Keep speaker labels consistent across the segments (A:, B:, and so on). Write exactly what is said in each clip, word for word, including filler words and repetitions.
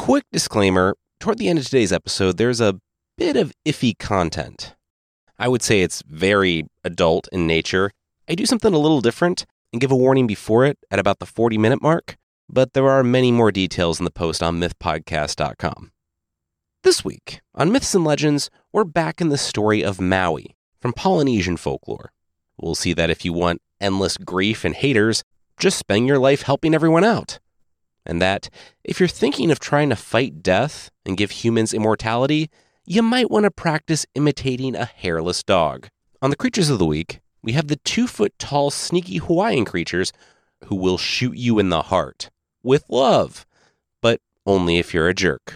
A: Quick disclaimer, toward the end of today's episode, there's a bit of iffy content. I would say it's very adult in nature. I do something a little different and give a warning before it at about the forty-minute mark, but there are many more details in the post on myth podcast dot com. This week, on Myths and Legends, we're back in the story of Maui from Polynesian folklore. We'll see that if you want endless grief and haters, just spend your life helping everyone out. And that if you're thinking of trying to fight death and give humans immortality, you might want to practice imitating a hairless dog. On the Creatures of the Week, we have the two-foot-tall, sneaky Hawaiian creatures who will shoot you in the heart. With love. But only if you're a jerk.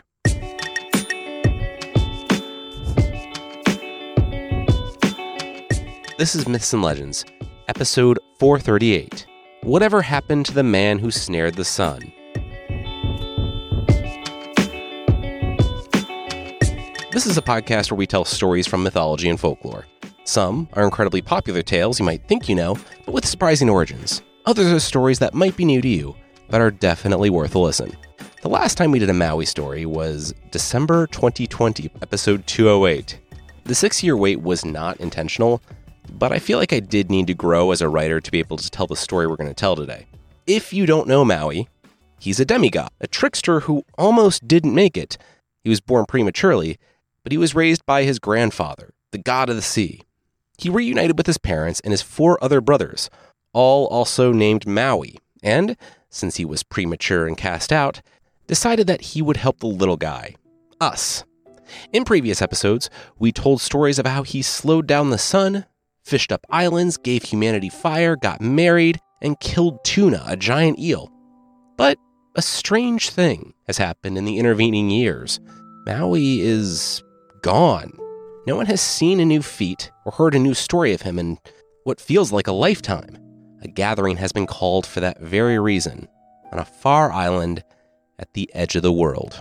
A: This is Myths and Legends, episode four thirty-eight. Whatever happened to the man who snared the sun? This is a podcast where we tell stories from mythology and folklore. Some are incredibly popular tales you might think you know, but with surprising origins. Others are stories that might be new to you, but are definitely worth a listen. The last time we did a Maui story was December twenty twenty, episode two oh eight. The six-year wait was not intentional, but I feel like I did need to grow as a writer to be able to tell the story we're going to tell today. If you don't know Maui, he's a demigod, a trickster who almost didn't make it. He was born prematurely, but he was raised by his grandfather, the god of the sea. He reunited with his parents and his four other brothers, all also named Maui, and, since he was premature and cast out, decided that he would help the little guy, us. In previous episodes, we told stories of how he slowed down the sun, fished up islands, gave humanity fire, got married, and killed Tuna, a giant eel. But a strange thing has happened in the intervening years. Maui is gone. No one has seen a new feat or heard a new story of him in what feels like a lifetime. A gathering has been called for that very reason, on a far island at the edge of the world.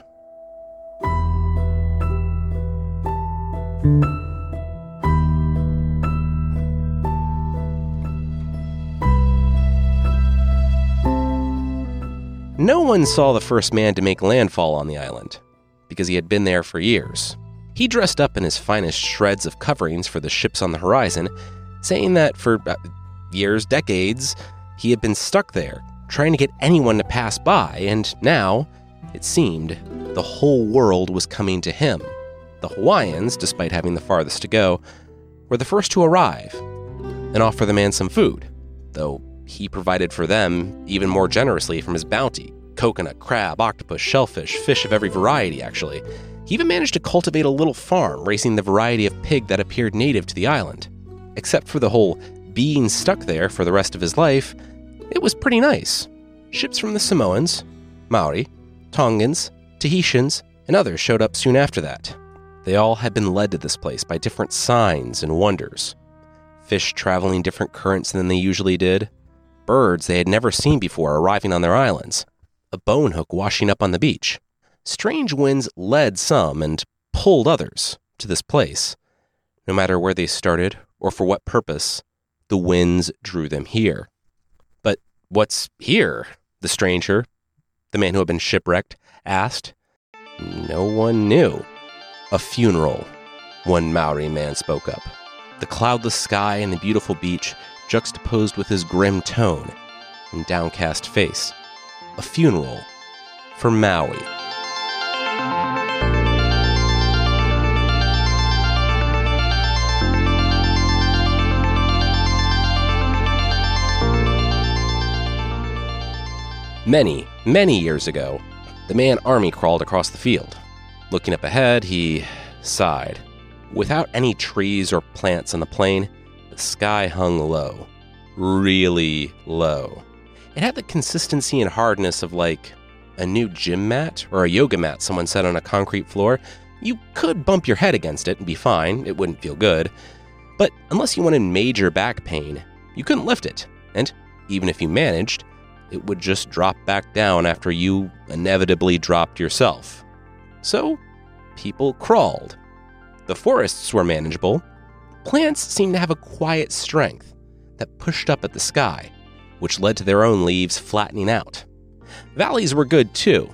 A: No one saw the first man to make landfall on the island, because he had been there for years. He dressed up in his finest shreds of coverings for the ships on the horizon, saying that for uh, years, decades, he had been stuck there, trying to get anyone to pass by, and now, it seemed, the whole world was coming to him. The Hawaiians, despite having the farthest to go, were the first to arrive and offer the man some food, though he provided for them even more generously from his bounty. Coconut, crab, octopus, shellfish, fish of every variety, actually. He even managed to cultivate a little farm, raising the variety of pig that appeared native to the island. Except for the whole being stuck there for the rest of his life, it was pretty nice. Ships from the Samoans, Maori, Tongans, Tahitians, and others showed up soon after that. They all had been led to this place by different signs and wonders. Fish traveling different currents than they usually did. Birds they had never seen before arriving on their islands. A bone hook washing up on the beach. Strange winds led some and pulled others to this place. No matter where they started or for what purpose, the winds drew them here. But what's here? The stranger, the man who had been shipwrecked, asked. No one knew. A funeral, one Maori man spoke up. The cloudless sky and the beautiful beach juxtaposed with his grim tone and downcast face. A funeral for Maui. Many, many years ago, the man army crawled across the field. Looking up ahead, he sighed. Without any trees or plants on the plain, the sky hung low. Really low. It had the consistency and hardness of like a new gym mat or a yoga mat someone set on a concrete floor. You could bump your head against it and be fine. It wouldn't feel good. But unless you wanted major back pain, you couldn't lift it. And even if you managed, it would just drop back down after you inevitably dropped yourself. So, people crawled. The forests were manageable. Plants seemed to have a quiet strength that pushed up at the sky, which led to their own leaves flattening out. Valleys were good too.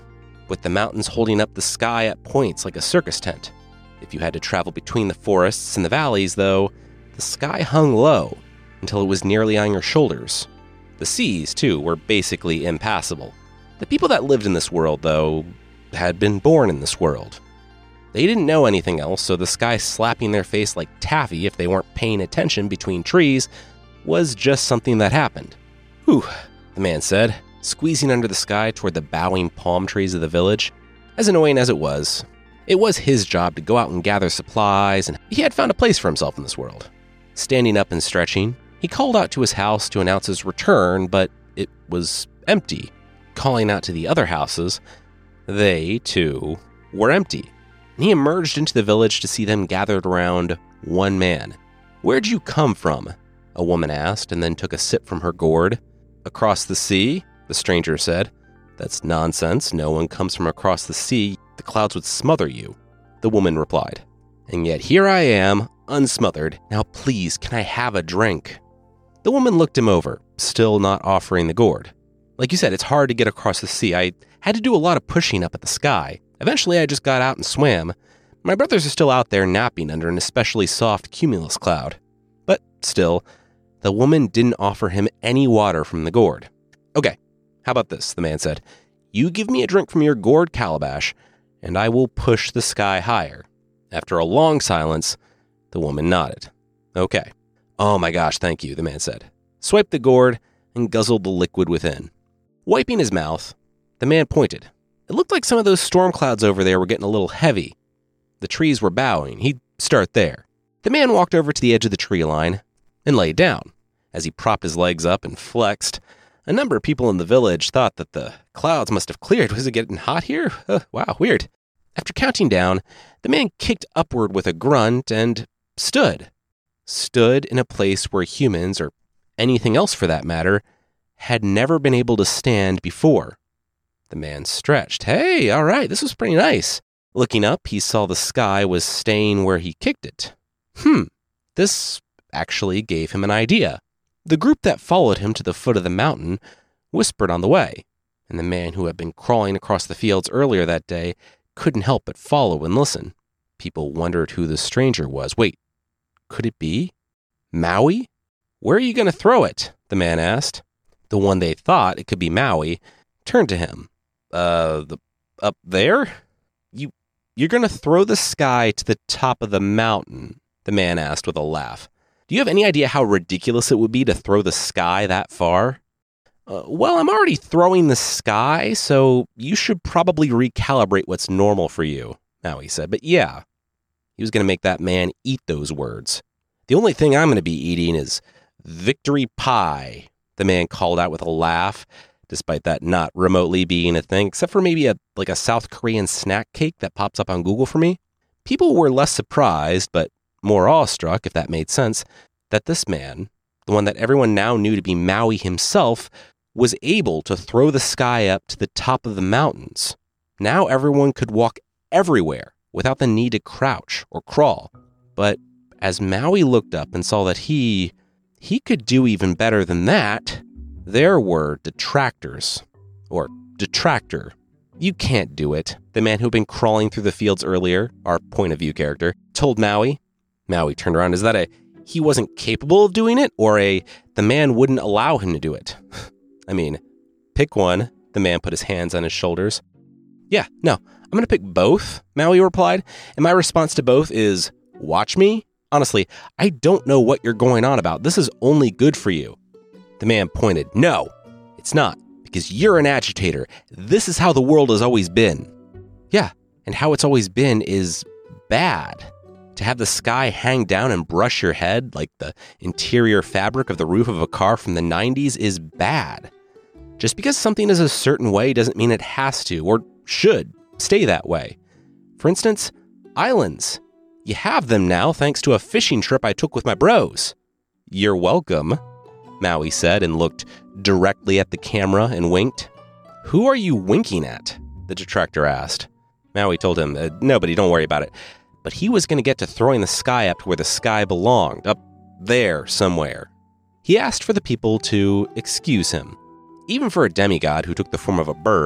A: with the mountains holding up the sky at points like a circus tent. If you had to travel between the forests and the valleys, though, the sky hung low until it was nearly on your shoulders. The seas, too, were basically impassable. The people that lived in this world, though, had been born in this world. They didn't know anything else, so the sky slapping their face like taffy if they weren't paying attention between trees was just something that happened. Whew, the man said, squeezing under the sky toward the bowing palm trees of the village. As annoying as it was, it was his job to go out and gather supplies, and he had found a place for himself in this world. Standing up and stretching, he called out to his house to announce his return, but it was empty. Calling out to the other houses, they, too, were empty. And he emerged into the village to see them gathered around one man. "Where'd you come from?" a woman asked, and then took a sip from her gourd. "Across the sea," the stranger said. "That's nonsense. No one comes from across the sea. The clouds would smother you," the woman replied. "And yet here I am, unsmothered. Now please, can I have a drink?" The woman looked him over, still not offering the gourd. "Like you said, it's hard to get across the sea. I had to do a lot of pushing up at the sky. Eventually, I just got out and swam. My brothers are still out there napping under an especially soft cumulus cloud." But still, the woman didn't offer him any water from the gourd. "Okay, how about this?" the man said. "You give me a drink from your gourd calabash, and I will push the sky higher." After a long silence, the woman nodded. "Okay." "Oh my gosh, thank you," the man said, swiped the gourd, and guzzled the liquid within. Wiping his mouth, the man pointed. It looked like some of those storm clouds over there were getting a little heavy. The trees were bowing. He'd start there. The man walked over to the edge of the tree line and lay down. As he propped his legs up and flexed, a number of people in the village thought that the clouds must have cleared. Was it getting hot here? Uh, wow, weird. After counting down, the man kicked upward with a grunt and stood. Stood in a place where humans, or anything else for that matter, had never been able to stand before. The man stretched. Hey, all right, this was pretty nice. Looking up, he saw the sky was staying where he kicked it. Hmm, this actually gave him an idea. The group that followed him to the foot of the mountain whispered on the way, and the man who had been crawling across the fields earlier that day couldn't help but follow and listen. People wondered who the stranger was. Wait, could it be Maui? "Where are you going to throw it?" the man asked. The one they thought it could be Maui turned to him. Uh, the, up there? You, you're going to throw the sky to the top of the mountain, the man asked with a laugh. "Do you have any idea how ridiculous it would be to throw the sky that far?" Uh, well, I'm already throwing the sky, so you should probably recalibrate what's normal for you, Maui said. But yeah, he was going to make that man eat those words. "The only thing I'm going to be eating is victory pie," the man called out with a laugh, despite that not remotely being a thing, except for maybe a like a South Korean snack cake that pops up on Google for me. People were less surprised, but more awestruck, if that made sense, that this man, the one that everyone now knew to be Maui himself, was able to throw the sky up to the top of the mountains. Now everyone could walk everywhere without the need to crouch or crawl. But as Maui looked up and saw that he, he could do even better than that, there were detractors, or detractor. "You can't do it," the man who'd been crawling through the fields earlier, our point of view character, told Maui. Maui turned around. Is that a he wasn't capable of doing it, or a the man wouldn't allow him to do it? I mean, pick one. The man put his hands on his shoulders. "Yeah, no, I'm going to pick both," Maui replied. "And my response to both is, watch me. Honestly, I don't know what you're going on about. This is only good for you." The man pointed. "No, it's not, because you're an agitator. This is how the world has always been." "Yeah, and how it's always been is bad. To have the sky hang down and brush your head like the interior fabric of the roof of a car from the nineties is bad. Just because something is a certain way doesn't mean it has to or should stay that way. For instance, islands. You have them now thanks to a fishing trip I took with my bros." "You're welcome," Maui said and looked directly at the camera and winked. "Who are you winking at?" the detractor asked. Maui told him, uh, "Nobody, don't worry about it." But he was going to get to throwing the sky up to where the sky belonged, up there somewhere. He asked for the people to excuse him. Even for a demigod who took the form of a bird,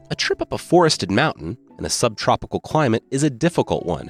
A: A trip up a forested mountain in a subtropical climate is a difficult one,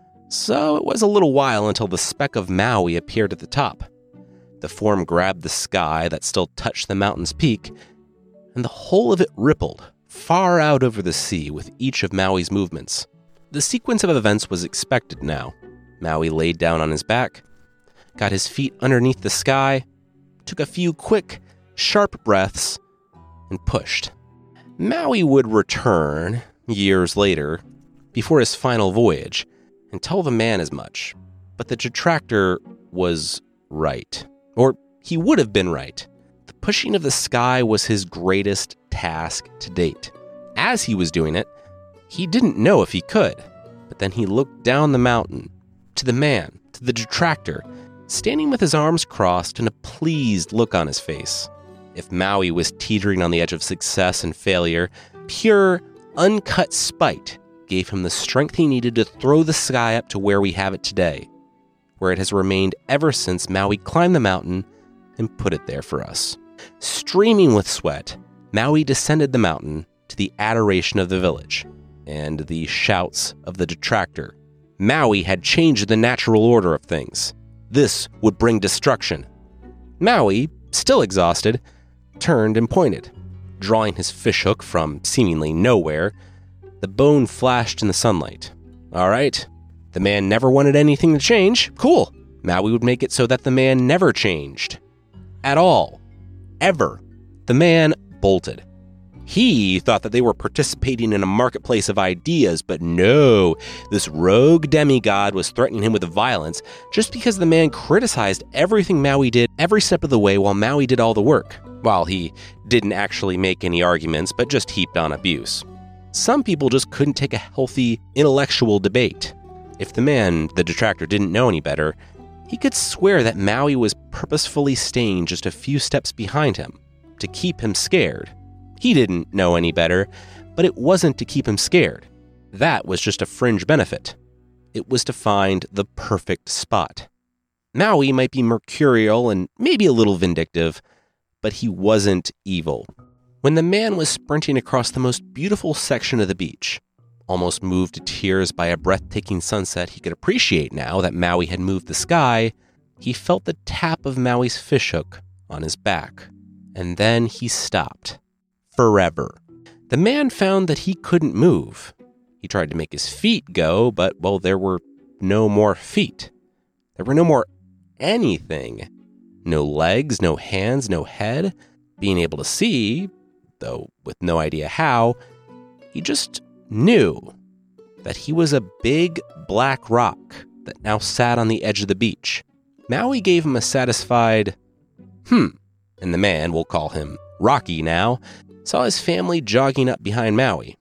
A: so it was a little while until the speck of Maui appeared at the top. The form grabbed the sky that still touched the mountain's peak, and the whole of it rippled far out over the sea with each of Maui's movements. The sequence of events was expected now. Maui laid down on his back, got his feet underneath the sky, took a few quick, sharp breaths, and pushed. Maui would return, years later, before his final voyage, and tell the man as much. But the detractor was right. Or he would have been right. The pushing of the sky was his greatest task to date. As he was doing it, he didn't know if he could. But then he looked down the mountain, to the man, to the detractor, standing with his arms crossed and a pleased look on his face. If Maui was teetering on the edge of success and failure, pure, uncut spite gave him the strength he needed to throw the sky up to where we have it today, where it has remained ever since Maui climbed the mountain and put it there for us. Streaming with sweat, Maui descended the mountain to the adoration of the village and the shouts of the detractor. Maui had changed the natural order of things. This would bring destruction. Maui, still exhausted, turned and pointed. Drawing his fishhook from seemingly nowhere, the bone flashed in the sunlight. All right, the man never wanted anything to change. Cool. Maui would make it so that the man never changed. At all. Ever. The man bolted. He thought that they were participating in a marketplace of ideas, but no, this rogue demigod was threatening him with violence just because the man criticized everything Maui did every step of the way while Maui did all the work, while he didn't actually make any arguments but just heaped on abuse. Some people just couldn't take a healthy, intellectual debate. If the man, the detractor, didn't know any better, he could swear that Maui was purposefully staying just a few steps behind him to keep him scared. He didn't know any better, but it wasn't to keep him scared. That was just a fringe benefit. It was to find the perfect spot. Maui might be mercurial and maybe a little vindictive, but he wasn't evil. When the man was sprinting across the most beautiful section of the beach, almost moved to tears by a breathtaking sunset he could appreciate now that Maui had moved the sky, he felt the tap of Maui's fishhook on his back. And then he stopped. Forever. The man found that he couldn't move. He tried to make his feet go, but, well, there were no more feet. There were no more anything. No legs, no hands, no head. Being able to see, though with no idea how, he just knew that he was a big black rock that now sat on the edge of the beach. Maui gave him a satisfied, hmm, and the man, we'll call him Rocky now, saw his family jogging up behind Maui.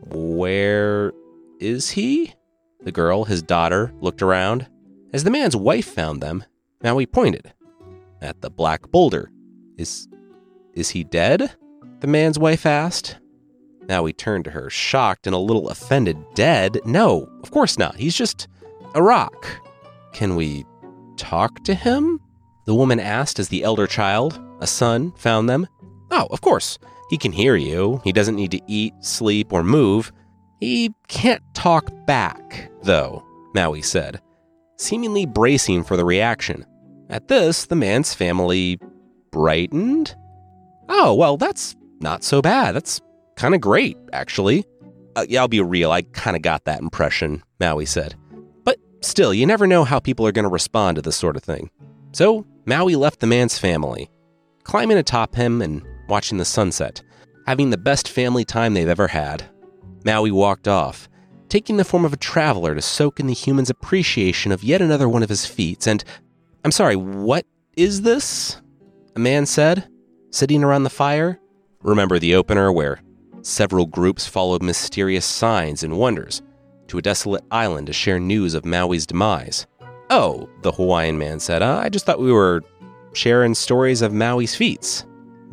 A: Where is he? The girl, his daughter, looked around. As the man's wife found them, Maui pointed at the black boulder. Is, is he dead? The man's wife asked. Maui turned to her, shocked and a little offended. Dead? No, of course not. He's just a rock. Can we talk to him? The woman asked as the elder child, a son, found them. Oh, of course. He can hear you. He doesn't need to eat, sleep, or move. He can't talk back, though, Maui said, seemingly bracing for the reaction. At this, the man's family brightened. Oh, well, that's not so bad. That's kind of great, actually. Uh, yeah, I'll be real. I kind of got that impression, Maui said. But still, you never know how people are going to respond to this sort of thing. So Maui left the man's family, climbing atop him and watching the sunset, having the best family time they've ever had. Maui walked off, taking the form of a traveler to soak in the human's appreciation of yet another one of his feats, and, I'm sorry, what is this? A man said, sitting around the fire. Remember the opener where several groups followed mysterious signs and wonders to a desolate island to share news of Maui's demise. Oh, the Hawaiian man said, I just thought we were sharing stories of Maui's feats.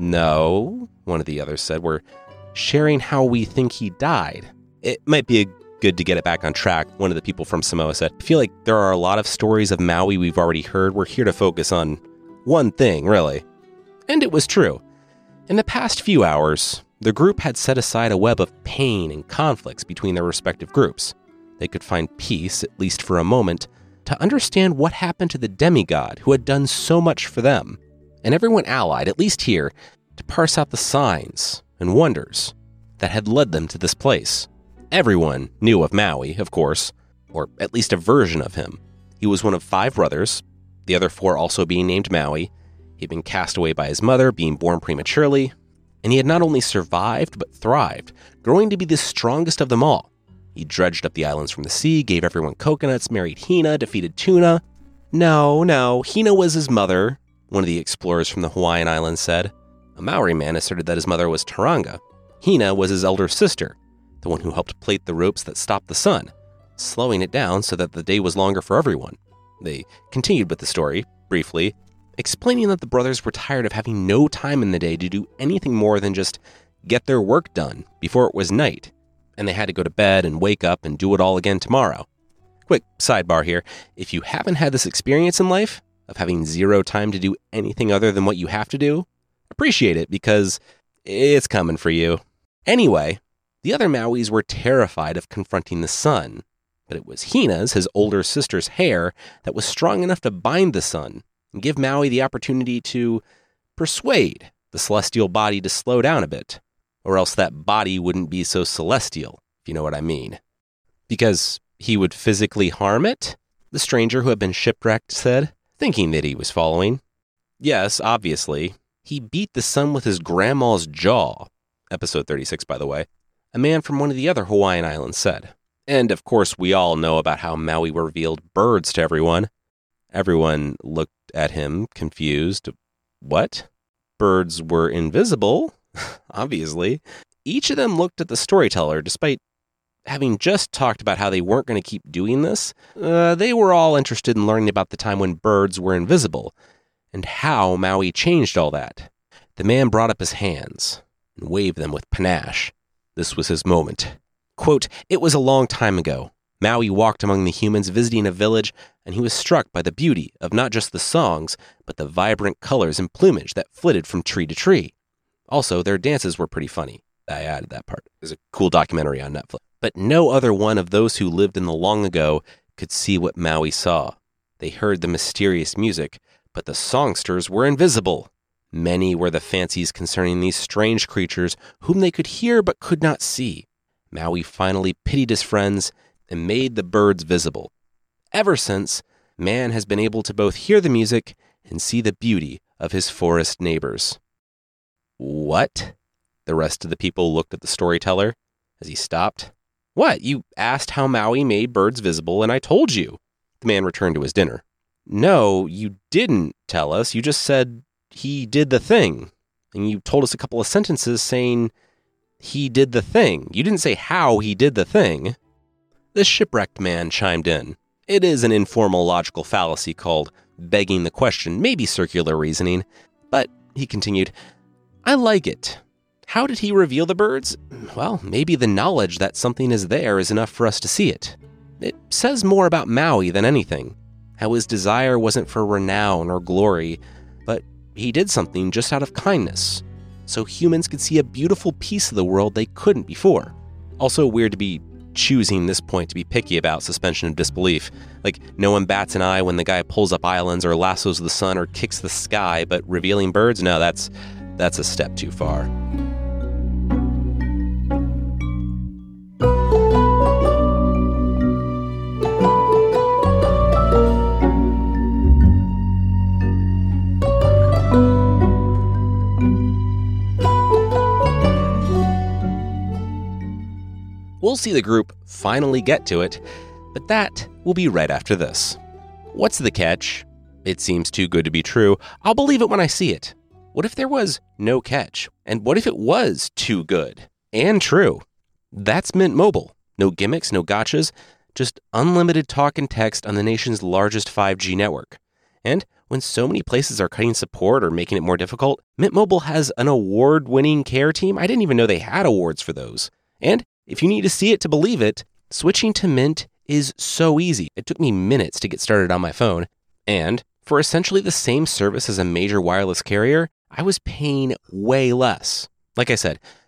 A: No, one of the others said, we're sharing how we think he died. It might be good to get it back on track, one of the people from Samoa said. I feel like there are a lot of stories of Maui we've already heard. We're here to focus on one thing, really. And it was true. In the past few hours, The group had set aside a web of pain and conflicts between their respective groups. They could find peace, at least for a moment, to understand what happened to the demigod who had done so much for them. And everyone allied, at least here, to parse out the signs and wonders that had led them to this place. Everyone knew of Maui, of course, or at least a version of him. He was one of five brothers, the other four also being named Maui. He had been cast away by his mother, being born prematurely, and he had not only survived, but thrived, growing to be the strongest of them all. He dredged up the islands from the sea, gave everyone coconuts, married Hina, defeated Tuna. No, no, Hina was his mother, one of the explorers from the Hawaiian Islands said. A Maori man asserted that his mother was Taranga. Hina was his elder sister, the one who helped plait the ropes that stopped the sun, slowing it down so that the day was longer for everyone. They continued with the story, briefly, explaining that the brothers were tired of having no time in the day to do anything more than just get their work done before it was night, and they had to go to bed and wake up and do it all again tomorrow. Quick sidebar here, if you haven't had this experience in life, of having zero time to do anything other than what you have to do, appreciate it because it's coming for you. Anyway, the other Mauis were terrified of confronting the sun, but it was Hina's, his older sister's hair, that was strong enough to bind the sun and give Maui the opportunity to persuade the celestial body to slow down a bit, or else that body wouldn't be so celestial, if you know what I mean. Because he would physically harm it, the stranger who had been shipwrecked said, thinking that he was following. Yes, obviously. He beat the sun with his grandma's jaw. Episode thirty-six, by the way. A man from one of the other Hawaiian islands said. And of course, we all know about how Maui revealed birds to everyone. Everyone looked at him, confused. What? Birds were invisible? Obviously. Each of them looked at the storyteller, despite having just talked about how they weren't going to keep doing this. Uh, they were all interested in learning about the time when birds were invisible, and how Maui changed all that. The man brought up his hands and waved them with panache. This was his moment. Quote, "It was a long time ago. Maui walked among the humans visiting a village, and he was struck by the beauty of not just the songs, but the vibrant colors and plumage that flitted from tree to tree. Also, their dances were pretty funny." I added that part. There's a cool documentary on Netflix. But no other one of those who lived in the long ago could see what Maui saw. They heard the mysterious music, but the songsters were invisible. Many were the fancies concerning these strange creatures whom they could hear but could not see. Maui finally pitied his friends and made the birds visible. Ever since, man has been able to both hear the music and see the beauty of his forest neighbors. What? The rest of the people looked at the storyteller as he stopped. What? You asked how Maui made birds visible, and I told you. The man returned to his dinner. No, you didn't tell us. You just said he did the thing. And you told us a couple of sentences saying he did the thing. You didn't say how he did the thing. The shipwrecked man chimed in. It is an informal logical fallacy called begging the question, maybe circular reasoning. But, he continued, I like it. How did he reveal the birds? Well, maybe the knowledge that something is there is enough for us to see it. It says more about Maui than anything. How his desire wasn't for renown or glory, but he did something just out of kindness, so humans could see a beautiful piece of the world they couldn't before. Also weird to be choosing this point to be picky about suspension of disbelief. Like, no one bats an eye when the guy pulls up islands or lassos the sun or kicks the sky, but revealing birds? No, that's that's a step too far. We'll see the group finally get to it, but that will be right after this. What's the catch? It seems too good to be true. I'll believe it when I see it. What if there was no catch? And what if it was too good and true? That's Mint Mobile. No gimmicks, no gotchas, just unlimited talk and text on the nation's largest five G network. And when so many places are cutting support or making it more difficult, Mint Mobile has an award-winning care team. I didn't even know they had awards for those. And if you need to see it to believe it, switching to Mint is so easy. It took me minutes to get started on my phone. And for essentially the same service as a major wireless carrier, I was paying way less. Like I said,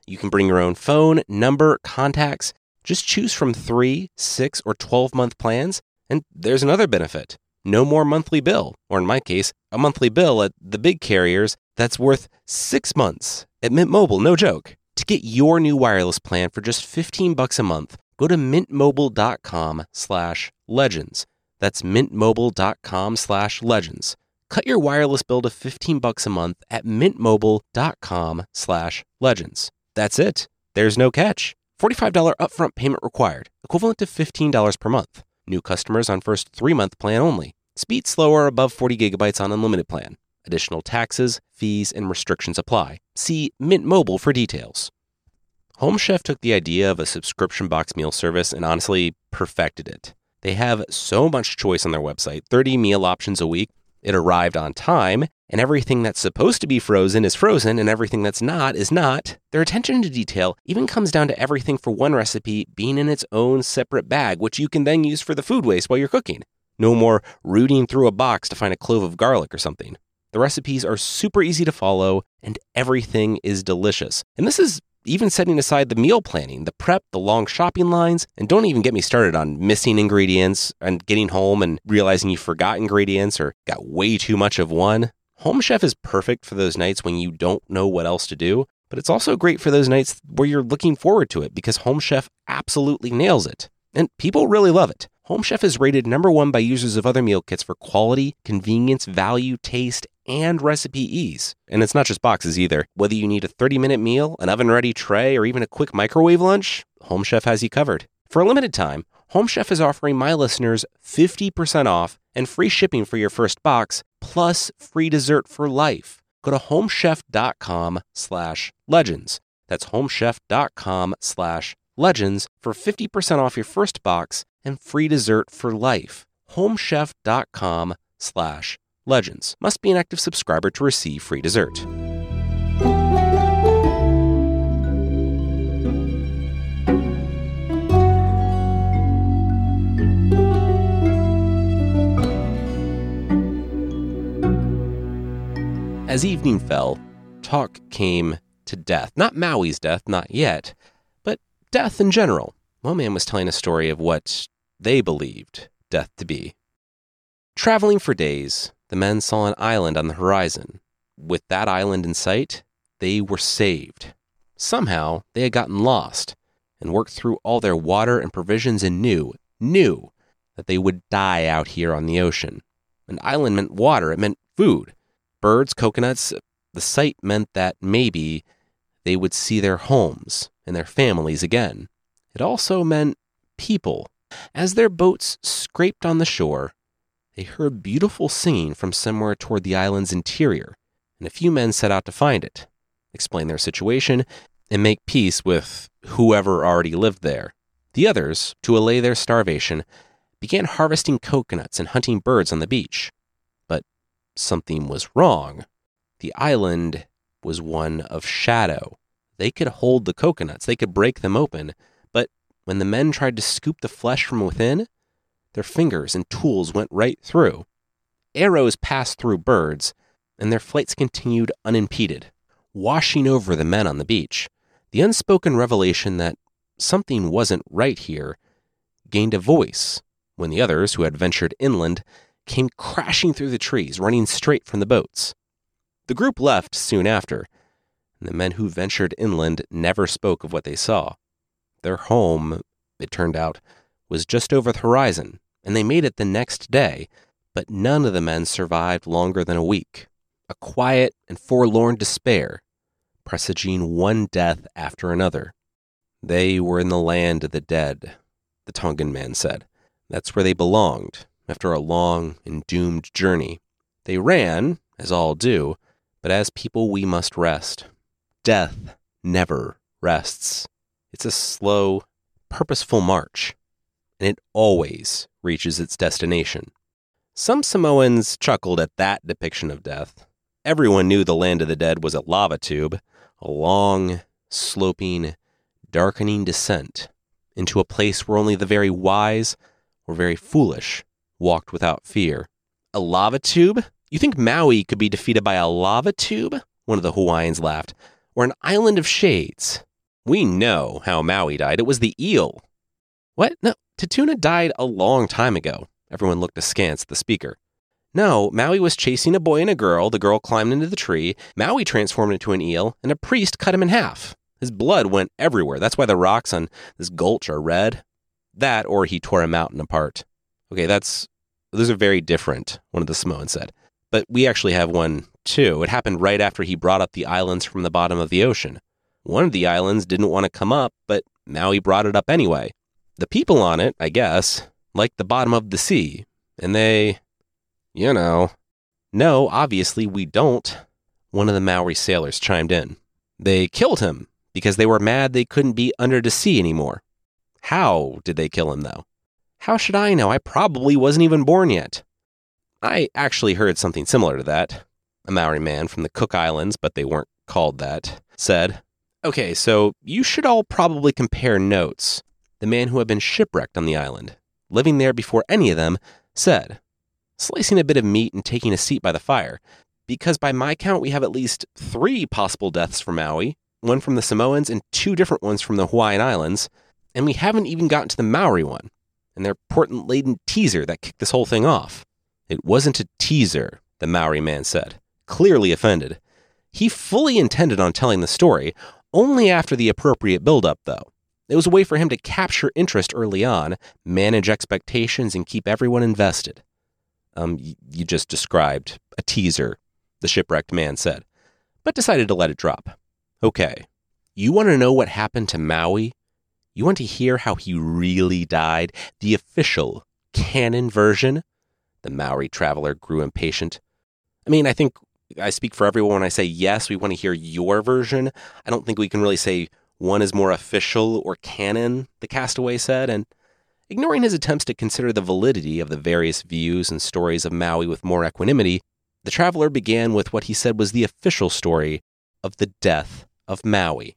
A: You can bring your own phone, number, contacts. Just choose from three, six, or twelve-month plans, and there's another benefit. No more monthly bill, or in my case, a monthly bill at the big carriers that's worth six months at Mint Mobile, no joke. To get your new wireless plan for just fifteen bucks a month, go to mintmobile.com slash legends. That's mintmobile.com slash legends. Cut your wireless bill to fifteen bucks a month at mintmobile.com slash legends. That's it. There's no catch. forty-five dollars upfront payment required, equivalent to fifteen dollars per month. New customers on first three-month plan only. Speed slower above forty gigabytes on unlimited plan. Additional taxes, fees, and restrictions apply. See Mint Mobile for details. Home Chef took the idea of a subscription box meal service and honestly perfected it. They have so much choice on their website, thirty meal options a week. It arrived on time, and everything that's supposed to be frozen is frozen, and everything that's not is not. Their attention to detail even comes down to everything for one recipe being in its own separate bag, which you can then use for the food waste while you're cooking. No more rooting through a box to find a clove of garlic or something. The recipes are super easy to follow, and everything is delicious. And this is even setting aside the meal planning, the prep, the long shopping lines, and don't even get me started on missing ingredients and getting home and realizing you forgot ingredients or got way too much of one. Home Chef is perfect for those nights when you don't know what else to do, but it's also great for those nights where you're looking forward to it because Home Chef absolutely nails it. And people really love it. Home Chef is rated number one by users of other meal kits for quality, convenience, value, taste, and recipe ease. And it's not just boxes either. Whether you need a thirty-minute meal, an oven-ready tray, or even a quick microwave lunch, Home Chef has you covered. For a limited time, Home Chef is offering my listeners fifty percent off and free shipping for your first box, plus free dessert for life. Go to homechef.com slash legends. That's homechef.com slash legends for fifty percent off your first box and free dessert for life. homechef.com slash legends. Must be an active subscriber to receive free dessert. As evening fell, talk came to death. Not Maui's death, not yet, but death in general. One man was telling a story of what they believed death to be. Traveling for days, the men saw an island on the horizon. With that island in sight, they were saved. Somehow, they had gotten lost and worked through all their water and provisions and knew, knew that they would die out here on the ocean. An island meant water, it meant food. Birds, coconuts, the sight meant that maybe they would see their homes and their families again. It also meant people. As their boats scraped on the shore, they heard beautiful singing from somewhere toward the island's interior, and a few men set out to find it, explain their situation, and make peace with whoever already lived there. The others, to allay their starvation, began harvesting coconuts and hunting birds on the beach. But something was wrong. The island was one of shadow. They could hold the coconuts, they could break them open, but when the men tried to scoop the flesh from within, their fingers and tools went right through. Arrows passed through birds, and their flights continued unimpeded, washing over the men on the beach. The unspoken revelation that something wasn't right here gained a voice when the others, who had ventured inland, came crashing through the trees, running straight from the boats. The group left soon after, and the men who ventured inland never spoke of what they saw. Their home, it turned out, was just over the horizon, and they made it the next day, but none of the men survived longer than a week. A quiet and forlorn despair, presaging one death after another. They were in the land of the dead, the Tongan man said. That's where they belonged, after a long and doomed journey. They ran, as all do, but as people we must rest. Death never rests. It's a slow, purposeful march, and it always reaches its destination. Some Samoans chuckled at that depiction of death. Everyone knew the land of the dead was a lava tube, a long, sloping, darkening descent into a place where only the very wise or very foolish walked without fear. A lava tube? You think Maui could be defeated by a lava tube? One of the Hawaiians laughed. Or an island of shades? We know how Maui died. It was the eel. What? No, Tatuna died a long time ago. Everyone looked askance at the speaker. No, Maui was chasing a boy and a girl. The girl climbed into the tree. Maui transformed into an eel, and a priest cut him in half. His blood went everywhere. That's why the rocks on this gulch are red. That, or he tore a mountain apart. Okay, that's... Those are very different, one of the Samoans said. But we actually have one, too. It happened right after he brought up the islands from the bottom of the ocean. One of the islands didn't want to come up, but Maui brought it up anyway. The people on it, I guess, liked the bottom of the sea, and they... You know. No, obviously we don't. One of the Maori sailors chimed in. They killed him because they were mad they couldn't be under the sea anymore. How did they kill him, though? How should I know? I probably wasn't even born yet. I actually heard something similar to that. A Maori man from the Cook Islands, but they weren't called that, said, Okay, so you should all probably compare notes. The man who had been shipwrecked on the island, living there before any of them, said, slicing a bit of meat and taking a seat by the fire, because by my count we have at least three possible deaths from Maui, one from the Samoans and two different ones from the Hawaiian Islands, and we haven't even gotten to the Maori one, and their Portland-laden teaser that kicked this whole thing off. It wasn't a teaser, the Maori man said, clearly offended. He fully intended on telling the story, only after the appropriate build-up, though. It was a way for him to capture interest early on, manage expectations, and keep everyone invested. Um, you just described a teaser, the shipwrecked man said, but decided to let it drop. Okay, you want to know what happened to Maui? You want to hear how he really died? The official, canon version? The Maori traveler grew impatient. I mean, I think I speak for everyone when I say yes, we want to hear your version. I don't think we can really say one is more official or canon, the castaway said, and ignoring his attempts to consider the validity of the various views and stories of Maui with more equanimity, the traveler began with what he said was the official story of the death of Maui.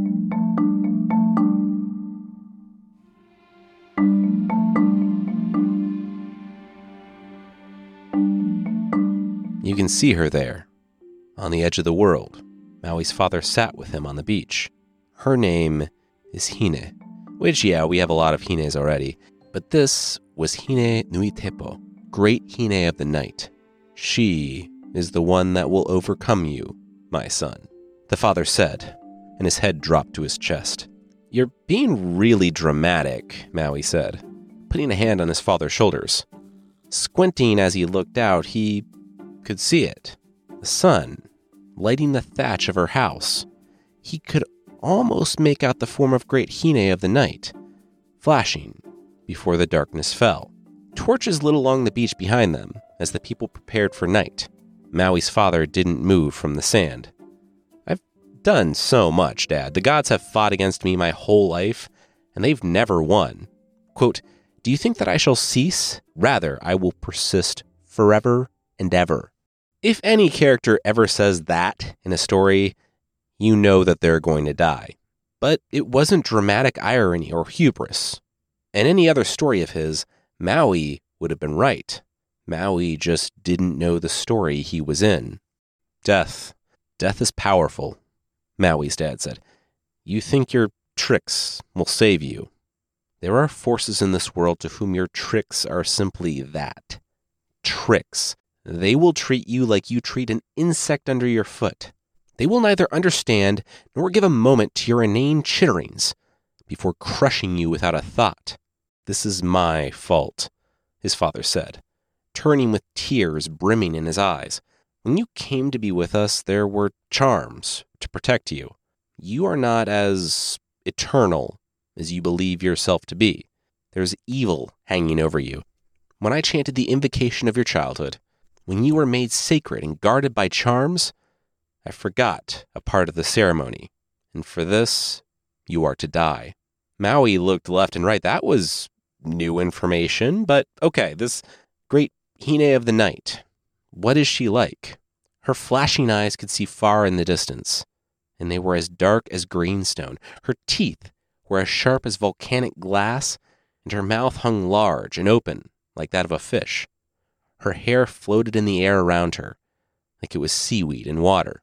A: You can see her there, on the edge of the world. Maui's father sat with him on the beach. Her name is Hine. Which, yeah, we have a lot of Hines already, but this was Hine Nui Tepo, great Hine of the night. She is the one that will overcome you, my son, the father said, and his head dropped to his chest. You're being really dramatic, Maui said, putting a hand on his father's shoulders. Squinting as he looked out, he could see it. The sun, lighting the thatch of her house. He could almost make out the form of great Hine of the night, flashing before the darkness fell. Torches lit along the beach behind them as the people prepared for night. Maui's father didn't move from the sand. I've done so much, Dad. The gods have fought against me my whole life, and they've never won. Quote, do you think that I shall cease? Rather, I will persist forever and ever. If any character ever says that in a story, you know that they're going to die. But it wasn't dramatic irony or hubris. In any other story of his, Maui would have been right. Maui just didn't know the story he was in. Death. Death is powerful, Maui's dad said. You think your tricks will save you. There are forces in this world to whom your tricks are simply that. Tricks. They will treat you like you treat an insect under your foot. They will neither understand nor give a moment to your inane chitterings before crushing you without a thought. This is my fault, his father said, turning with tears brimming in his eyes. When you came to be with us, there were charms to protect you. You are not as eternal as you believe yourself to be. There's evil hanging over you. When I chanted the invocation of your childhood, when you were made sacred and guarded by charms, I forgot a part of the ceremony, and for this, you are to die. Maui looked left and right. That was new information, but okay, this great Hine of the night. What is she like? Her flashing eyes could see far in the distance, and they were as dark as greenstone. Her teeth were as sharp as volcanic glass, and her mouth hung large and open like that of a fish. Her hair floated in the air around her, like it was seaweed in water.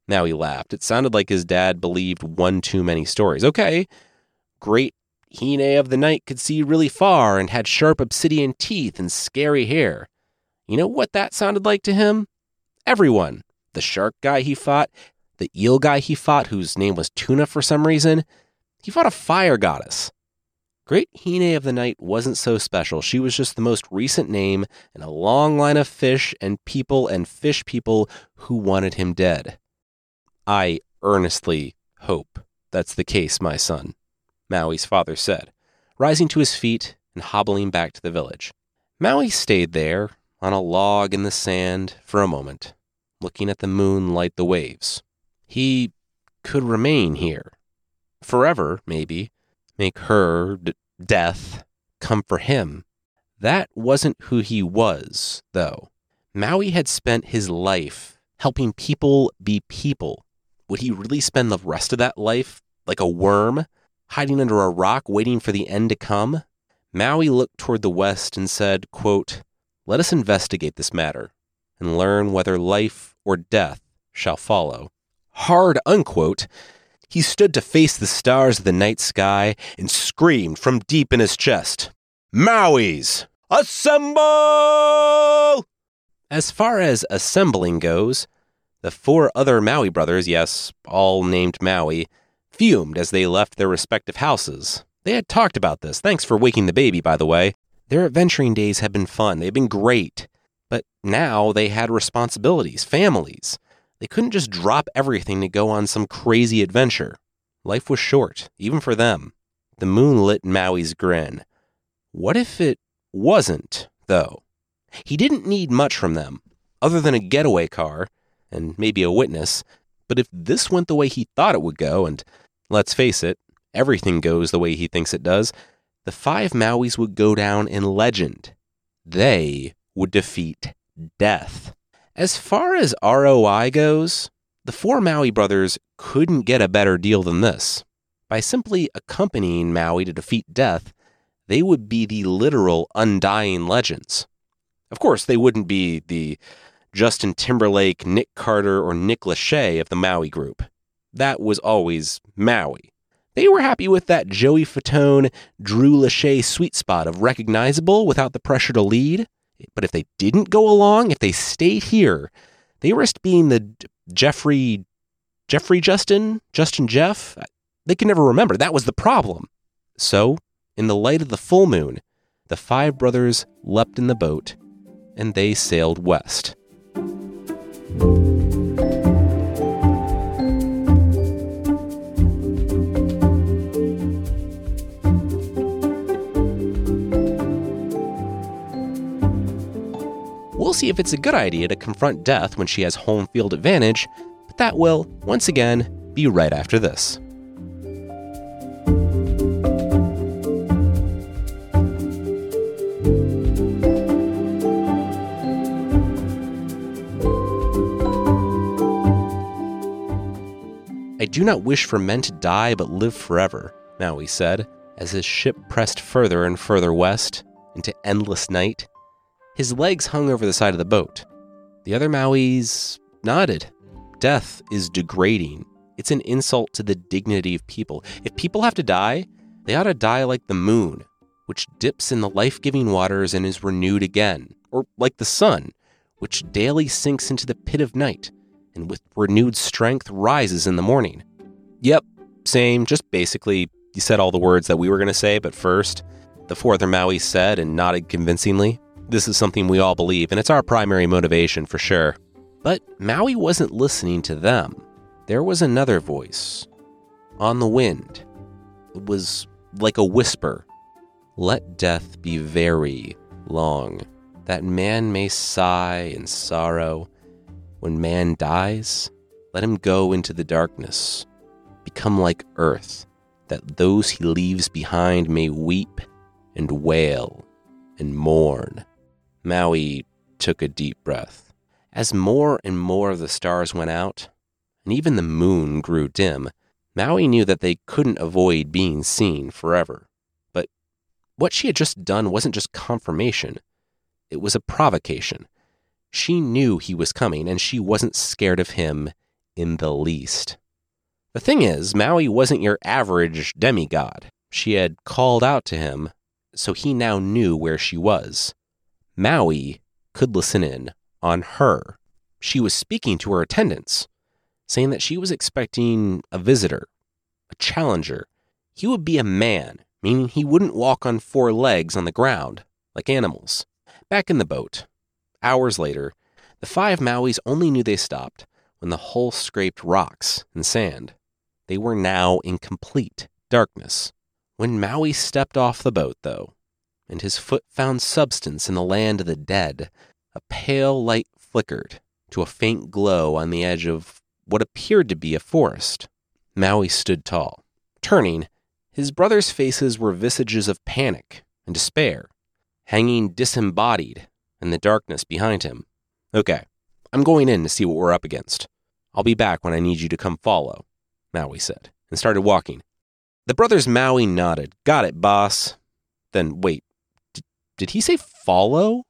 A: Maui laughed. It sounded like his dad believed one too many stories. Okay, great Hine of the night could see really far and had sharp obsidian teeth and scary hair. You know what that sounded like to him? Everyone. The shark guy he fought, the eel guy he fought, whose name was Tuna for some reason. He fought a fire goddess. Great Hine of the night wasn't so special. She was just the most recent name in a long line of fish and people and fish people who wanted him dead. I earnestly hope that's the case, my son, Maui's father said, rising to his feet and hobbling back to the village. Maui stayed there on a log in the sand for a moment, looking at the moon light the waves. He could remain here. Forever, maybe. Make her, d- death, come for him. That wasn't who he was, though. Maui had spent his life helping people be people. Would he really spend the rest of that life like a worm, hiding under a rock, waiting for the end to come? Maui looked toward the west and said, quote, "Let us investigate this matter and learn whether life or death shall follow." Hard, unquote. He stood to face the stars of the night sky and screamed from deep in his chest, "Mauis, assemble!" As far as assembling goes, the four other Maui brothers, yes, all named Maui, fumed as they left their respective houses. They had talked about this. Thanks for waking the baby, by the way. Their adventuring days had been fun. They'd been great. But now they had responsibilities, families. They couldn't just drop everything to go on some crazy adventure. Life was short, even for them. The moon lit Maui's grin. What if it wasn't, though? He didn't need much from them, other than a getaway car, and maybe a witness. But if this went the way he thought it would go, and let's face it, everything goes the way he thinks it does, the five Mauis would go down in legend. They would defeat death. As far as R O I goes, the four Maui brothers couldn't get a better deal than this. By simply accompanying Maui to defeat death, they would be the literal undying legends. Of course, they wouldn't be the Justin Timberlake, Nick Carter, or Nick Lachey of the Maui group. That was always Maui. They were happy with that Joey Fatone, Drew Lachey sweet spot of recognizable without the pressure to lead. But if they didn't go along, if they stayed here, they risked being the Jeffrey, Jeffrey Justin, Justin Jeff. They could never remember. That was the problem. So, in the light of the full moon, the five brothers leapt in the boat, and they sailed west. We'll see if it's a good idea to confront death when she has home field advantage, but that will, once again, be right after this. "I do not wish for men to die but live forever," Maui said, as his ship pressed further and further west into endless night. His legs hung over the side of the boat. The other Mauis nodded. Death is degrading. It's an insult to the dignity of people. If people have to die, they ought to die like the moon, which dips in the life-giving waters and is renewed again, or like the sun, which daily sinks into the pit of night, and with renewed strength rises in the morning. Yep, same, just basically, you said all the words that we were going to say, but first, the four other Mauis said and nodded convincingly. This is something we all believe, and it's our primary motivation for sure. But Maui wasn't listening to them. There was another voice. On the wind. It was like a whisper. "Let death be very long, that man may sigh in sorrow. When man dies, let him go into the darkness, become like earth, that those he leaves behind may weep and wail and mourn." Maui took a deep breath. As more and more of the stars went out, and even the moon grew dim, Maui knew that they couldn't avoid being seen forever. But what she had just done wasn't just confirmation. It was a provocation. She knew he was coming, and she wasn't scared of him in the least. The thing is, Maui wasn't your average demigod. She had called out to him, so he now knew where she was. Maui could listen in on her. She was speaking to her attendants, saying that she was expecting a visitor, a challenger. He would be a man, meaning he wouldn't walk on four legs on the ground, like animals. Back in the boat, hours later, the five Mauis only knew they stopped when the hull scraped rocks and sand. They were now in complete darkness. When Maui stepped off the boat, though, and his foot found substance in the land of the dead, a pale light flickered to a faint glow on the edge of what appeared to be a forest. Maui stood tall. Turning, his brothers' faces were visages of panic and despair, hanging disembodied in the darkness behind him. "Okay, I'm going in to see what we're up against. I'll be back when I need you to come follow," Maui said, and started walking. The brothers Maui nodded. "Got it, boss." Then, wait, d- did he say follow?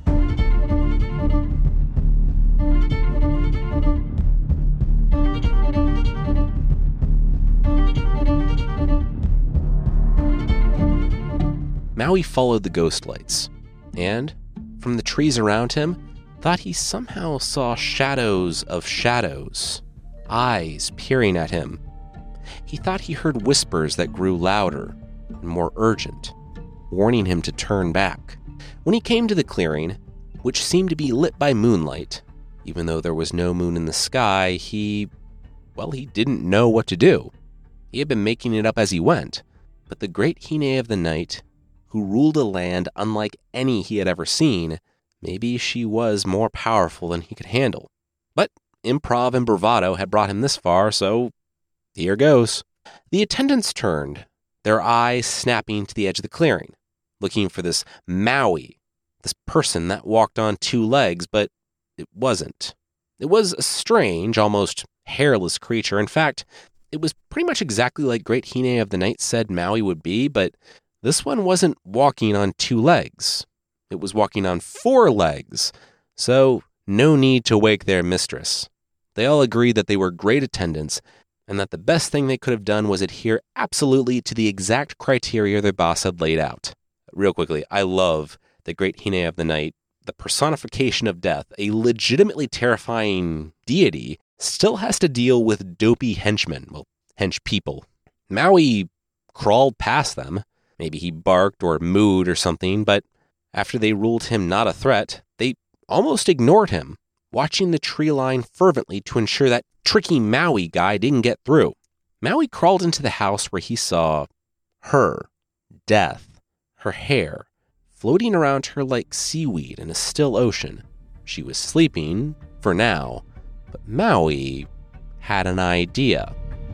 A: Maui followed the ghost lights, and, from the trees around him, thought he somehow saw shadows of shadows, eyes peering at him. He thought he heard whispers that grew louder and more urgent, warning him to turn back. When he came to the clearing, which seemed to be lit by moonlight, even though there was no moon in the sky, he, well, he didn't know what to do. He had been making it up as he went, but the great Hine of the night, who ruled a land unlike any he had ever seen, maybe she was more powerful than he could handle. But improv and bravado had brought him this far, so here goes. The attendants turned, their eyes snapping to the edge of the clearing, looking for this Maui, this person that walked on two legs, but it wasn't. It was a strange, almost hairless creature. In fact, it was pretty much exactly like Great Hine of the Night said Maui would be, but this one wasn't walking on two legs. It was walking on four legs, so no need to wake their mistress. They all agreed that they were great attendants, and that the best thing they could have done was adhere absolutely to the exact criteria their boss had laid out. Real quickly, I love the Great Hine of the Night, the personification of death, a legitimately terrifying deity, still has to deal with dopey henchmen, well, hench people. Maui crawled past them. Maybe he barked or mooed or something, but after they ruled him not a threat, they almost ignored him, watching the tree line fervently to ensure that tricky Maui guy didn't get through. Maui crawled into the house where he saw her, Death, her hair, floating around her like seaweed in a still ocean. She was sleeping, for now, but Maui had an idea.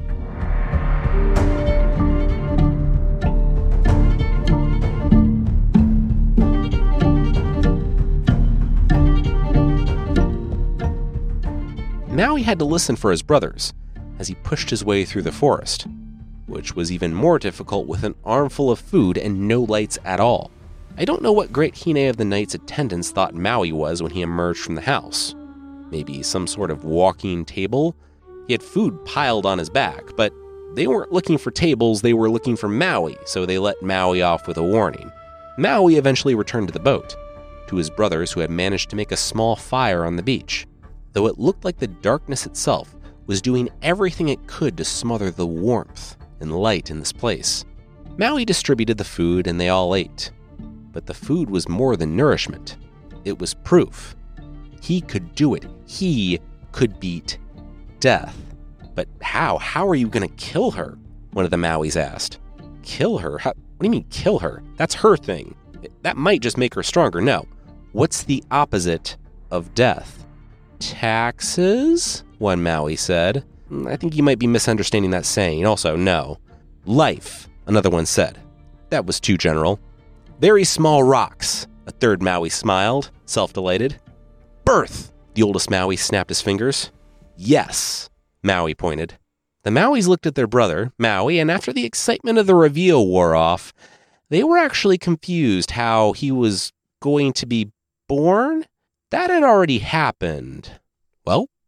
A: Maui had to listen for his brothers as he pushed his way through the forest, which was even more difficult with an armful of food and no lights at all. I don't know what Great Hine of the Night's attendants thought Maui was when he emerged from the house. Maybe some sort of walking table? He had food piled on his back, but they weren't looking for tables, they were looking for Maui, so they let Maui off with a warning. Maui eventually returned to the boat, to his brothers who had managed to make a small fire on the beach, though it looked like the darkness itself was doing everything it could to smother the warmth and light in this place. Maui distributed the food and they all ate. But the food was more than nourishment. It was proof. He could do it. He could beat death. But how? How are you going to kill her? One of the Mauis asked. Kill her? How, what do you mean kill her? That's her thing. That might just make her stronger. No. What's the opposite of death? Taxes? One Maui said. I think you might be misunderstanding that saying. Also, no. Life, another one said. That was too general. Very small rocks, a third Maui smiled, self-delighted. Birth, the oldest Maui snapped his fingers. Yes, Maui pointed. The Mauis looked at their brother, Maui, and after the excitement of the reveal wore off, they were actually confused how he was going to be born. That had already happened. Well,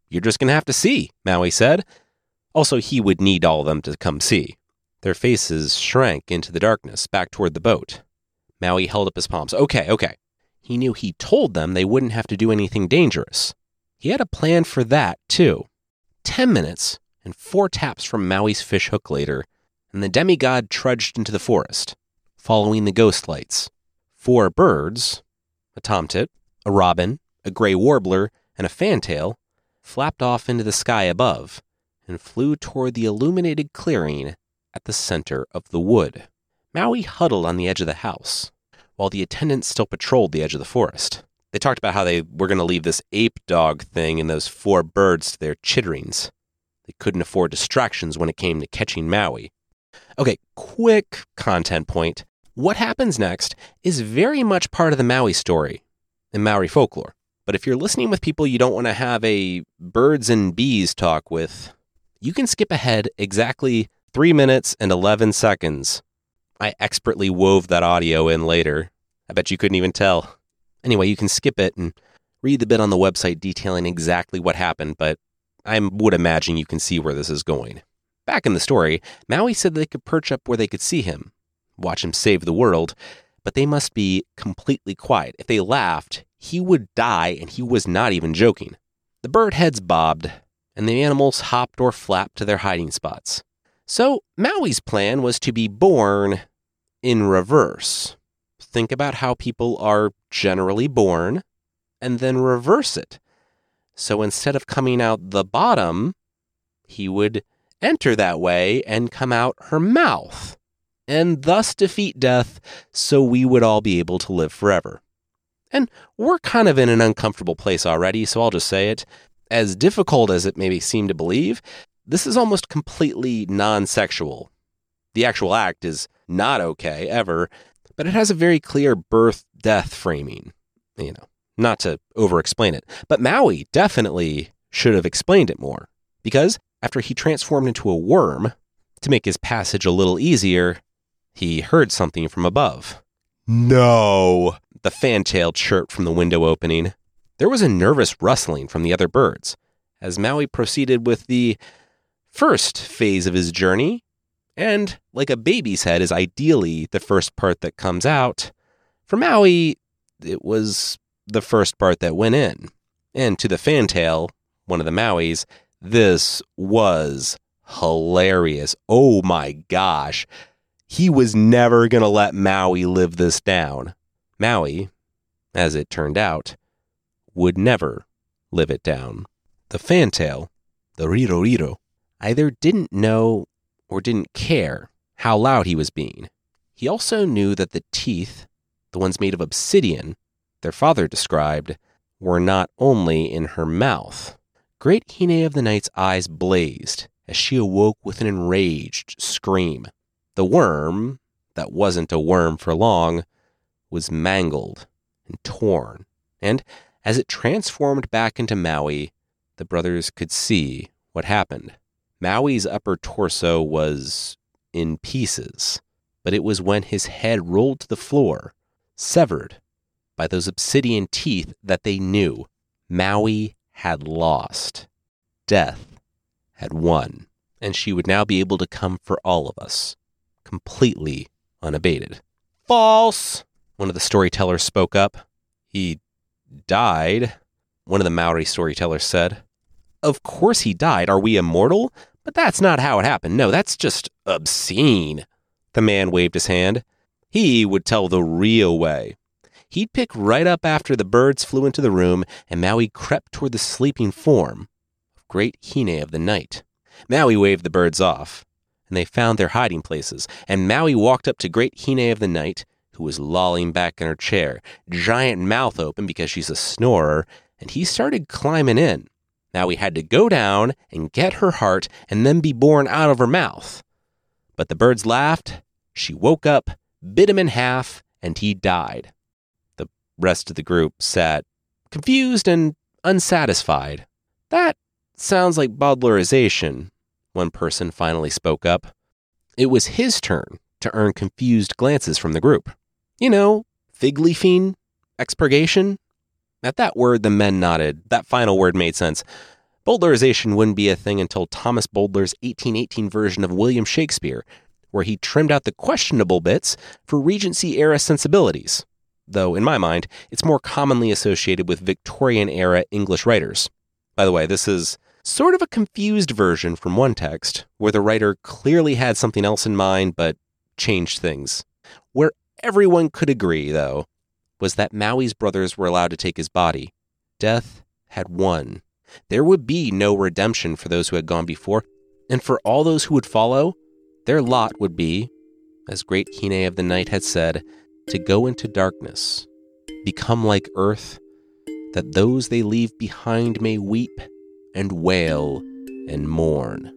A: You're just going to have to see, Maui said. Also, he would need all of them to come see. Their faces shrank into the darkness, back toward the boat. Maui held up his palms. Okay, okay. He knew he told them they wouldn't have to do anything dangerous. He had a plan for that, too. Ten minutes and four taps from Maui's fishhook later, and the demigod trudged into the forest, following the ghost lights. Four birds, a tomtit, a robin, a gray warbler, and a fantail, flapped off into the sky above and flew toward the illuminated clearing at the center of the wood. Maui huddled on the edge of the house, while the attendants still patrolled the edge of the forest. They talked about how they were going to leave this ape dog thing and those four birds to their chitterings. They couldn't afford distractions when it came to catching Maui. Okay, quick content point. What happens next is very much part of the Maui story and Maori folklore. But if you're listening with people you don't want to have a birds and bees talk with, you can skip ahead exactly three minutes and eleven seconds. I expertly wove that audio in later. I bet you couldn't even tell. Anyway, you can skip it and read the bit on the website detailing exactly what happened, but I would imagine you can see where this is going. Back in the story, Maui said they could perch up where they could see him, watch him save the world, but they must be completely quiet. If they laughed, he would die, and he was not even joking. The bird heads bobbed, and the animals hopped or flapped to their hiding spots. So Maui's plan was to be born in reverse. Think about how people are generally born, and then reverse it. So instead of coming out the bottom, he would enter that way and come out her mouth, and thus defeat death so we would all be able to live forever. And we're kind of in an uncomfortable place already, so I'll just say it. As difficult as it may seem to believe, this is almost completely non-sexual. The actual act is not okay, ever, but it has a very clear birth-death framing. You know, not to over-explain it. But Maui definitely should have explained it more, because after he transformed into a worm, to make his passage a little easier, he heard something from above. No! The fantail chirped from the window opening. There was a nervous rustling from the other birds, as Maui proceeded with the first phase of his journey, and like a baby's head is ideally the first part that comes out, for Maui, it was the first part that went in. And to the fantail, one of the Mauis, this was hilarious. Oh my gosh. He was never going to let Maui live this down. Maui, as it turned out, would never live it down. The fantail, the Riroriro, either didn't know or didn't care how loud he was being. He also knew that the teeth, the ones made of obsidian, their father described, were not only in her mouth. Great Hine of the Night's eyes blazed as she awoke with an enraged scream. The worm, that wasn't a worm for long, was mangled and torn, and as it transformed back into Maui, the brothers could see what happened. Maui's upper torso was in pieces, but it was when his head rolled to the floor, severed by those obsidian teeth, that they knew Maui had lost. Death had won, and she would now be able to come for all of us, completely unabated. False! One of the storytellers spoke up. He died, one of the Maori storytellers said. Of course he died. Are we immortal? But that's not how it happened. No, that's just obscene. The man waved his hand. He would tell the real way. He'd pick right up after the birds flew into the room, and Maui crept toward the sleeping form of Great Hine of the Night. Maui waved the birds off, and they found their hiding places, and Maui walked up to Great Hine of the Night, who was lolling back in her chair, giant mouth open because she's a snorer, and he started climbing in. Maui had to go down and get her heart and then be born out of her mouth. But the birds laughed, she woke up, bit him in half, and he died. The rest of the group sat confused and unsatisfied. That sounds like bowdlerization, one person finally spoke up. It was his turn to earn confused glances from the group. You know, fig leafing, expurgation. At that word, the men nodded. That final word made sense. Bowdlerization wouldn't be a thing until Thomas Bowdler's eighteen eighteen version of William Shakespeare, where he trimmed out the questionable bits for Regency-era sensibilities, though in my mind, it's more commonly associated with Victorian-era English writers. By the way, this is sort of a confused version from one text, where the writer clearly had something else in mind but changed things. Where everyone could agree, though, was that Maui's brothers were allowed to take his body. Death had won. There would be no redemption for those who had gone before, and for all those who would follow, their lot would be, as great Hine of the Night had said, to go into darkness, become like earth, that those they leave behind may weep and wail and mourn.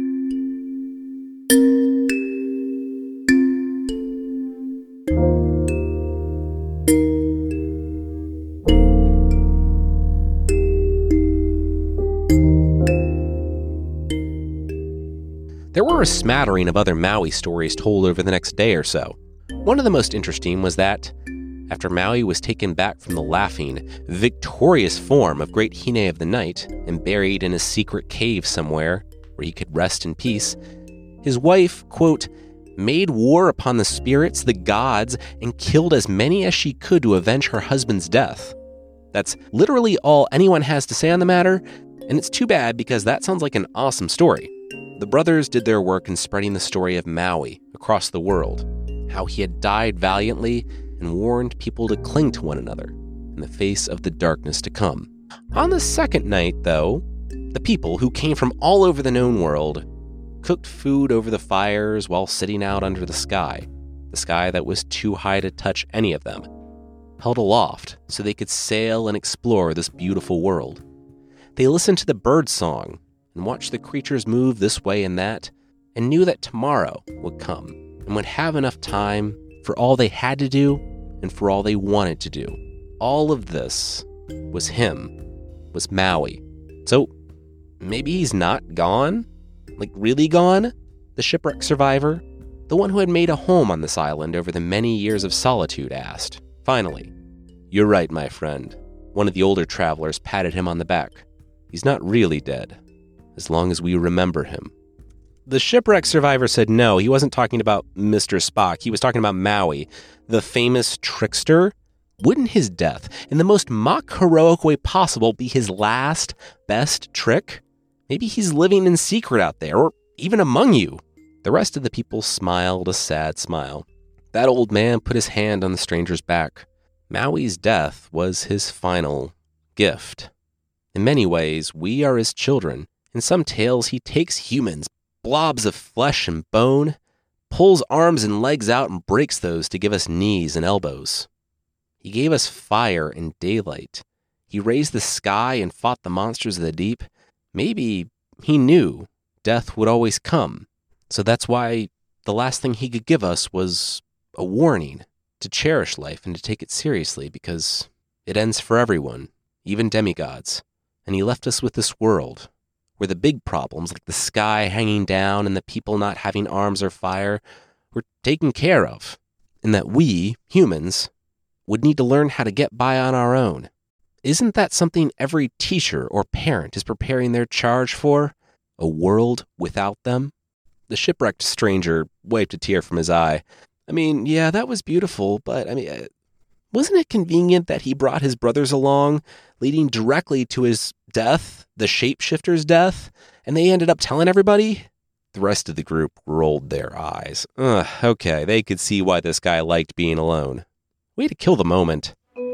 A: There were a smattering of other Maui stories told over the next day or so. One of the most interesting was that, after Maui was taken back from the laughing, victorious form of Great Hine of the Night and buried in a secret cave somewhere where he could rest in peace, his wife, quote, made war upon the spirits, the gods, and killed as many as she could to avenge her husband's death. That's literally all anyone has to say on the matter, and it's too bad because that sounds like an awesome story. The brothers did their work in spreading the story of Maui across the world, how he had died valiantly and warned people to cling to one another in the face of the darkness to come. On the second night, though, the people who came from all over the known world cooked food over the fires while sitting out under the sky, the sky that was too high to touch any of them, held aloft so they could sail and explore this beautiful world. They listened to the bird song and watched the creatures move this way and that, and knew that tomorrow would come and would have enough time for all they had to do and for all they wanted to do. All of this was him, was Maui. So maybe he's not gone? Like really gone? The shipwreck survivor? The one who had made a home on this island over the many years of solitude asked. Finally, "You're right, my friend." One of the older travelers patted him on the back. "He's not really dead, as long as we remember him." The shipwreck survivor said no, he wasn't talking about Mister Spock. He was talking about Maui, the famous trickster. Wouldn't his death, in the most mock-heroic way possible, be his last, best trick? Maybe he's living in secret out there, or even among you. The rest of the people smiled a sad smile. That old man put his hand on the stranger's back. Maui's death was his final gift. In many ways, we are his children. In some tales, he takes humans, blobs of flesh and bone, pulls arms and legs out and breaks those to give us knees and elbows. He gave us fire and daylight. He raised the sky and fought the monsters of the deep. Maybe he knew death would always come. So that's why the last thing he could give us was a warning to cherish life and to take it seriously, because it ends for everyone, even demigods. And he left us with this world where the big problems, like the sky hanging down and the people not having arms or fire, were taken care of, and that we, humans, would need to learn how to get by on our own. Isn't that something every teacher or parent is preparing their charge for? A world without them? The shipwrecked stranger wiped a tear from his eye. I mean, yeah, that was beautiful, but I mean, wasn't it convenient that he brought his brothers along, leading directly to his death, the shapeshifter's death, and they ended up telling everybody? The rest of the group rolled their eyes. Ugh, okay, they could see why this guy liked being alone. Way to kill the moment.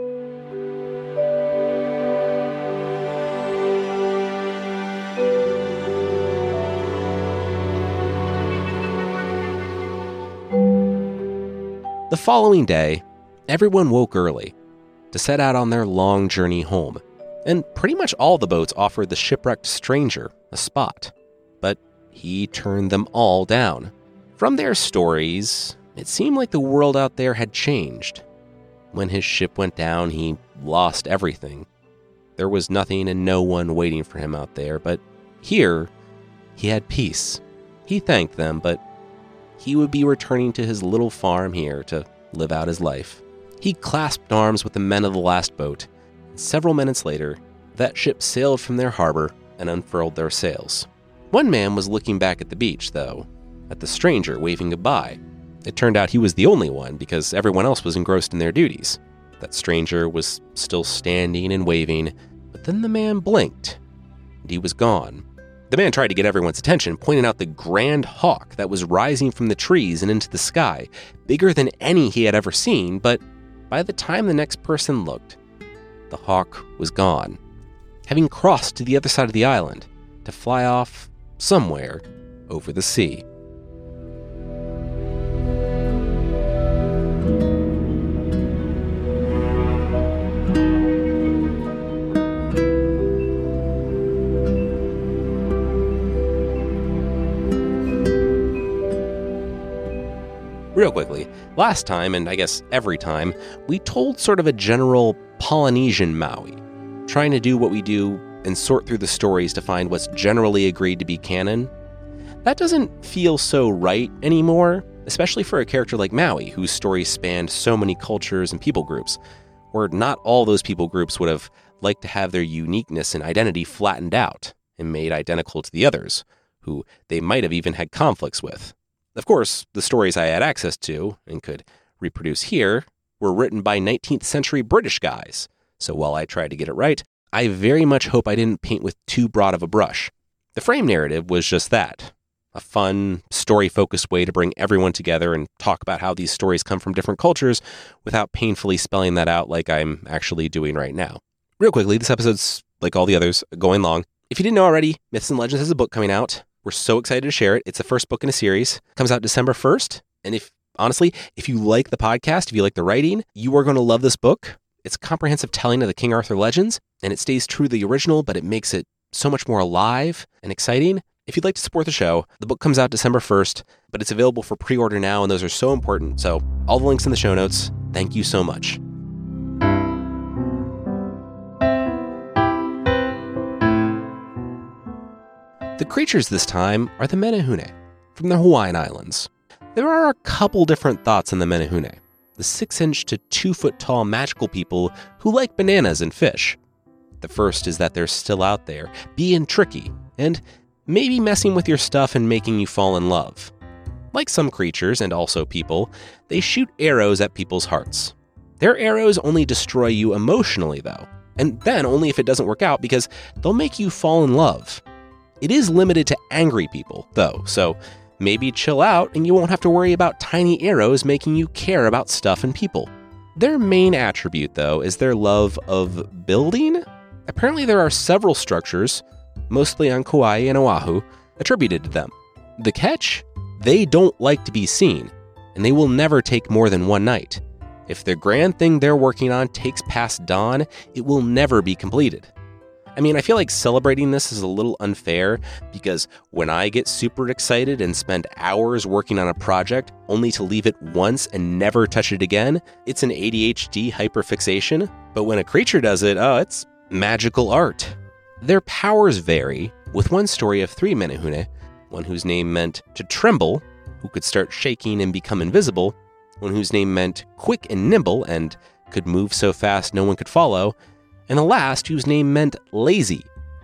A: The following day, everyone woke early to set out on their long journey home, and pretty much all the boats offered the shipwrecked stranger a spot, but he turned them all down. From their stories, it seemed like the world out there had changed. When his ship went down, he lost everything. There was nothing and no one waiting for him out there, but here, he had peace. He thanked them, but he would be returning to his little farm here to live out his life. He clasped arms with the men of the last boat, and several minutes later, that ship sailed from their harbor and unfurled their sails. One man was looking back at the beach, though, at the stranger waving goodbye. It turned out he was the only one because everyone else was engrossed in their duties. That stranger was still standing and waving, but then the man blinked, and he was gone. The man tried to get everyone's attention, pointing out the grand hawk that was rising from the trees and into the sky, bigger than any he had ever seen, but by the time the next person looked, the hawk was gone, having crossed to the other side of the island to fly off somewhere over the sea. Real quickly, last time, and I guess every time, we told sort of a general Polynesian Maui, trying to do what we do and sort through the stories to find what's generally agreed to be canon. That doesn't feel so right anymore, especially for a character like Maui, whose stories spanned so many cultures and people groups, where not all those people groups would have liked to have their uniqueness and identity flattened out and made identical to the others, who they might have even had conflicts with. Of course, the stories I had access to and could reproduce here were written by nineteenth century British guys, so while I tried to get it right, I very much hope I didn't paint with too broad of a brush. The frame narrative was just that, a fun, story-focused way to bring everyone together and talk about how these stories come from different cultures without painfully spelling that out like I'm actually doing right now. Real quickly, this episode's, like all the others, going long. If you didn't know already, Myths and Legends has a book coming out. We're so excited to share it. It's the first book in a series. It comes out December first. And if, honestly, if you like the podcast, if you like the writing, you are going to love this book. It's a comprehensive telling of the King Arthur legends, and it stays true to the original, but it makes it so much more alive and exciting. If you'd like to support the show, the book comes out December first, but it's available for pre-order now, and those are so important. So all the links in the show notes. Thank you so much. The creatures this time are the Menehune, from the Hawaiian Islands. There are a couple different thoughts on the Menehune, the six-inch to two-foot-tall magical people who like bananas and fish. The first is that they're still out there, being tricky, and maybe messing with your stuff and making you fall in love. Like some creatures, and also people, they shoot arrows at people's hearts. Their arrows only destroy you emotionally, though, and then only if it doesn't work out because they'll make you fall in love. It is limited to angry people, though, so maybe chill out and you won't have to worry about tiny arrows making you care about stuff and people. Their main attribute, though, is their love of building. Apparently there are several structures, mostly on Kauai and Oahu, attributed to them. The catch? They don't like to be seen, and they will never take more than one night. If the grand thing they're working on takes past dawn, it will never be completed. I mean, I feel like celebrating this is a little unfair because when I get super excited and spend hours working on a project only to leave it once and never touch it again, it's an A D H D hyperfixation. But when a creature does it, oh, it's magical art. Their powers vary, with one story of three Menehune, one whose name meant to tremble, who could start shaking and become invisible, one whose name meant quick and nimble and could move so fast no one could follow, and the last whose name meant lazy.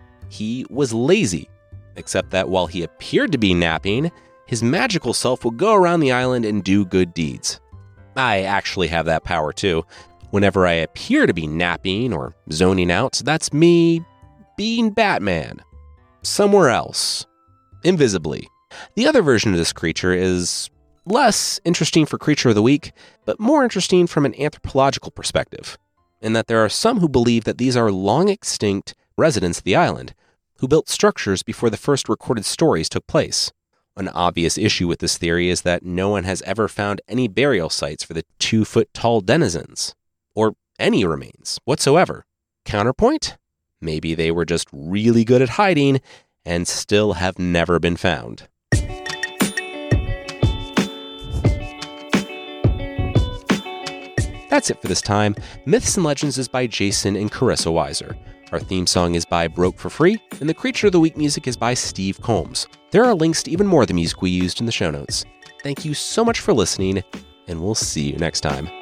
A: He was lazy, except that while he appeared to be napping, his magical self would go around the island and do good deeds. I actually have that power too. Whenever I appear to be napping or zoning out, that's me being Batman. Somewhere else. Invisibly. The other version of this creature is less interesting for Creature of the Week, but more interesting from an anthropological perspective, in that there are some who believe that these are long extinct residents of the island, who built structures before the first recorded stories took place. An obvious issue with this theory is that no one has ever found any burial sites for the two-foot-tall denizens, or any remains whatsoever. Counterpoint? Maybe they were just really good at hiding and still have never been found. That's it for this time. Myths and Legends is by Jason and Carissa Weiser. Our theme song is by Broke for Free, and the Creature of the Week music is by Steve Combs. There are links to even more of the music we used in the show notes. Thank you so much for listening, and we'll see you next time.